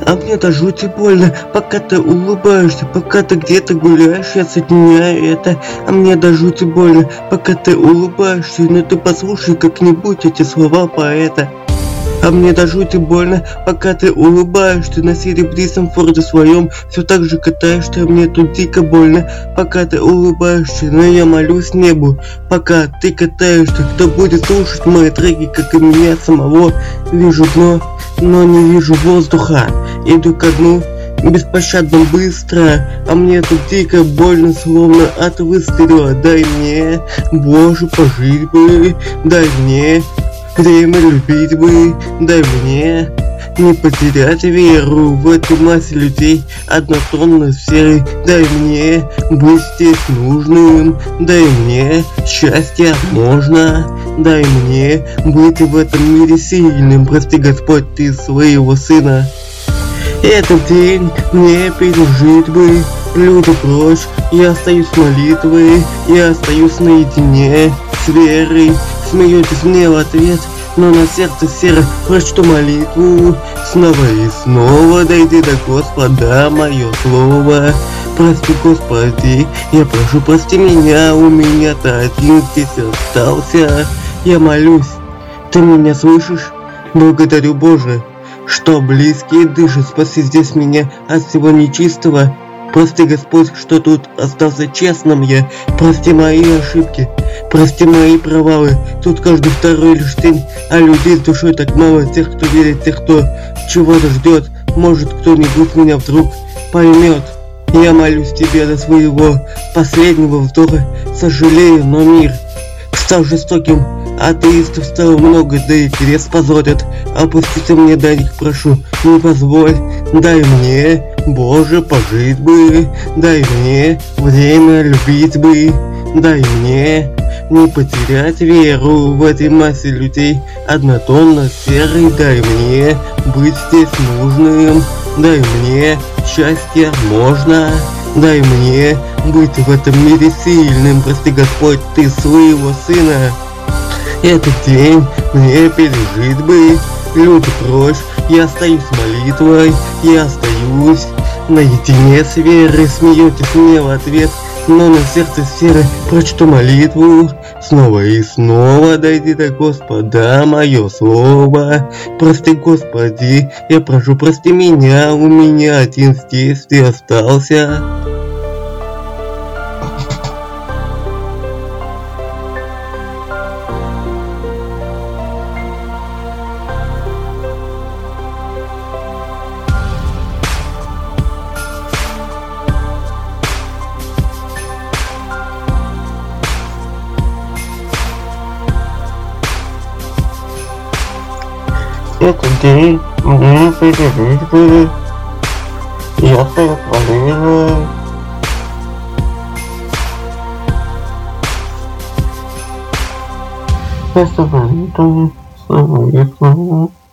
А мне до жути больно, пока ты улыбаешься, пока ты где-то гуляешь, я соединяю это. А мне до жути больно, пока ты улыбаешься, но ты послушай как-нибудь эти слова поэта. А мне до жути больно, пока ты улыбаешься на серебристом форде своем, все так же катаешься, а мне тут дико больно, пока ты улыбаешься, но я молюсь небу, пока ты катаешься, кто будет слушать мои треки, как и меня самого. Вижу дно, но не вижу воздуха, иду ко дну беспощадно быстро, а мне тут дико больно, словно от выстрела. Дай мне, Боже, пожить бы, дай мне время любить бы, дай мне не потерять веру в эту массу людей, однотонно серой. Дай мне быть здесь нужным, дай мне счастье можно, дай мне быть в этом мире сильным. Прости, Господь, ты своего сына. Этот день мне пережить бы, люди прочь, я остаюсь с молитвой, я остаюсь наедине с верой. Смеетесь мне в ответ, но на сердце серо прочту молитву. Снова и снова дойди до Господа мое слово. Прости, Господи, я прошу, прости меня, у меня-то один здесь остался. Я молюсь, ты меня слышишь? Благодарю, Боже, что близкие дышат, спаси здесь меня от всего нечистого. Прости, Господь, что тут остался честным я. Прости мои ошибки, прости мои провалы. Тут каждый второй лишь тень, а людей с душой так мало. Тех, кто верит, тех, кто чего-то ждет. Может, кто-нибудь меня вдруг поймет. Я молюсь тебе до своего последнего вздоха. Сожалею, но мир стал жестоким. Атеистов стало много, да и крест позорят. Опуститься мне до них прошу, не позволь. Дай мне, Боже, пожить бы, дай мне время любить бы, дай мне не потерять веру в этой массе людей, однотонно серой. Дай мне быть здесь нужным, дай мне счастье можно, дай мне быть в этом мире сильным. Прости, Господь, ты своего сына. Этот день мне пережить бы, люди прочь, я остаюсь с молитвой, я остаюсь наедине с верой. Смеетесь мне в ответ, но на сердце серо прочту молитву. Снова и снова дойди до Господа мое слово. Прости, Господи, я прошу, прости меня, у меня один здесь ты остался. Этот день мне пережить бы, я стою с молитвой. Я с молитвой, с молитвой.